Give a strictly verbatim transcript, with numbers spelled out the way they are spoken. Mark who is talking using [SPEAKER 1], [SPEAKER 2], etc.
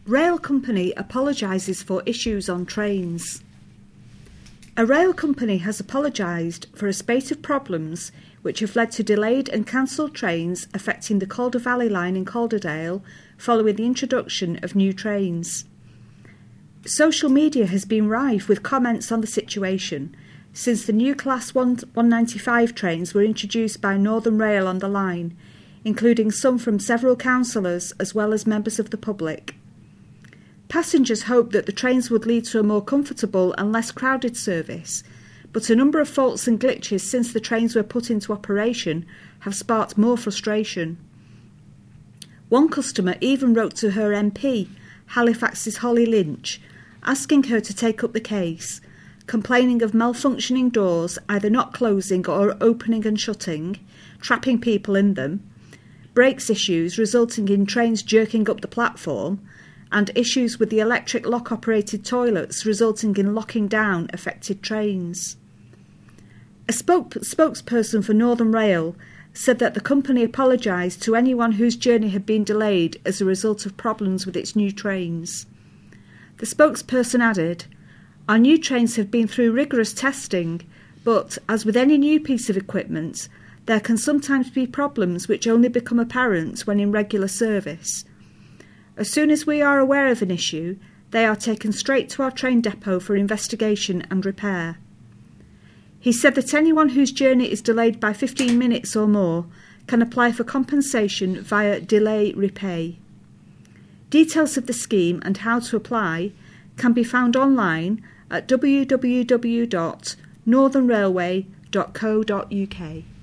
[SPEAKER 1] Rail company apologises for issues on trains. A rail company has apologised for a spate of problems which have led to delayed and cancelled trains affecting the Calder Valley Line in Calderdale following the introduction of new trains. Social media has been rife with comments on the situation since the new Class one ninety-five trains were introduced by Northern Rail on the line, including some from several councillors as well as members of the public. Passengers hoped that the trains would lead to a more comfortable and less crowded service, but a number of faults and glitches since the trains were put into operation have sparked more frustration. One customer even wrote to her M P, Halifax's Holly Lynch, asking her to take up the case, complaining of malfunctioning doors either not closing or opening and shutting, trapping people in them, brakes issues resulting in trains jerking up the platform, and issues with the electric lock-operated toilets resulting in locking down affected trains. A spoke- spokesperson for Northern Rail said that the company apologised to anyone whose journey had been delayed as a result of problems with its new trains. The spokesperson added, "Our new trains have been through rigorous testing, but, as with any new piece of equipment, there can sometimes be problems which only become apparent when in regular service. As soon as we are aware of an issue, they are taken straight to our train depot for investigation and repair." He said that anyone whose journey is delayed by fifteen minutes or more can apply for compensation via Delay Repay. Details of the scheme and how to apply can be found online at w w w dot northern railway dot co dot u k.